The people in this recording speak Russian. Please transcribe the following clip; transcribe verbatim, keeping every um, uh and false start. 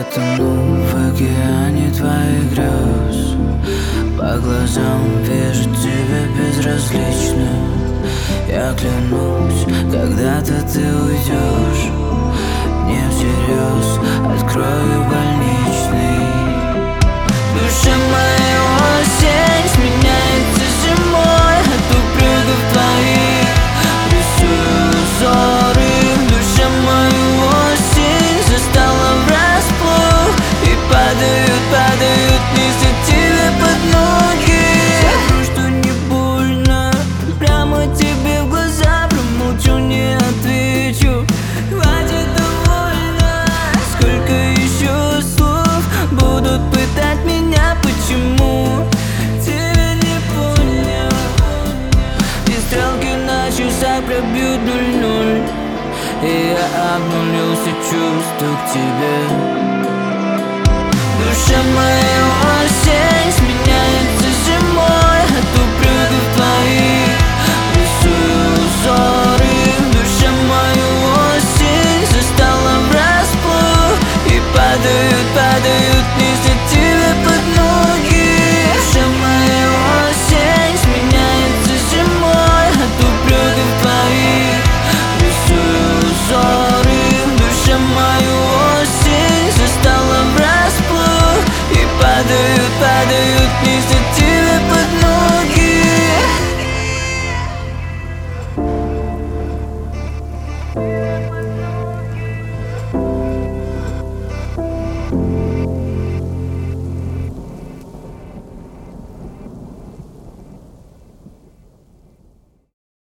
тону в океане твоих грез. По глазам вижу тебя безразличным. Я клянусь, когда-то ты уйдешь. Не всерьез открою больничный. Душа моя, осень сменяется зимой. От упреков твоих рисую узоры. Душа моя, осень застала врасплох. И падают, падают листья тебе под ноги. Скажу, что не больно, прямо тебе в глаза. Промолчу, не отвечу, хватит довольно. Сколько еще слов будут пытать меня? Почему тебя не понял? И стрелки на часах пробьют ноль-ноль. И я обнулился чувства к тебе. Душа моя,